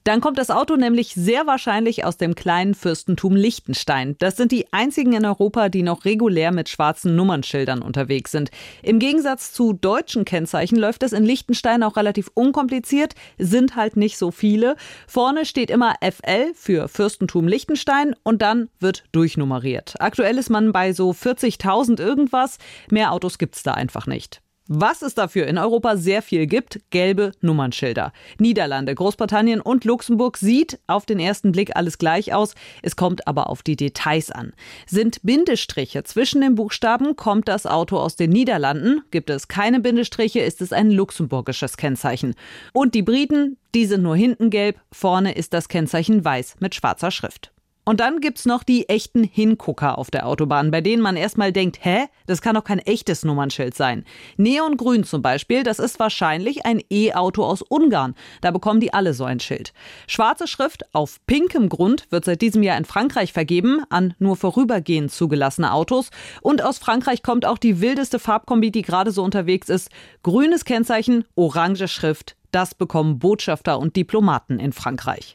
Dann kommt das Auto nämlich sehr wahrscheinlich aus dem kleinen Fürstentum Liechtenstein. Das sind die einzigen in Europa, die noch regulär mit schwarzen Nummernschildern unterwegs sind. Im Gegensatz zu deutschen Kennzeichen läuft es in Liechtenstein auch relativ unkompliziert, sind halt nicht so viele. Vorne steht immer FL für Fürstentum Liechtenstein und dann wird durchnummeriert. Aktuell ist man bei so 40.000 irgendwas. Mehr Autos gibt's da einfach nicht. Was es dafür in Europa sehr viel gibt, gelbe Nummernschilder. Niederlande, Großbritannien und Luxemburg sieht auf den ersten Blick alles gleich aus. Es kommt aber auf die Details an. Sind Bindestriche zwischen den Buchstaben, kommt das Auto aus den Niederlanden. Gibt es keine Bindestriche, ist es ein luxemburgisches Kennzeichen. Und die Briten, die sind nur hinten gelb, vorne ist das Kennzeichen weiß mit schwarzer Schrift. Und dann gibt's noch die echten Hingucker auf der Autobahn, bei denen man erstmal denkt, das kann doch kein echtes Nummernschild sein. Neongrün zum Beispiel, das ist wahrscheinlich ein E-Auto aus Ungarn. Da bekommen die alle so ein Schild. Schwarze Schrift auf pinkem Grund wird seit diesem Jahr in Frankreich vergeben, an nur vorübergehend zugelassene Autos. Und aus Frankreich kommt auch die wildeste Farbkombi, die gerade so unterwegs ist. Grünes Kennzeichen, orange Schrift. Das bekommen Botschafter und Diplomaten in Frankreich.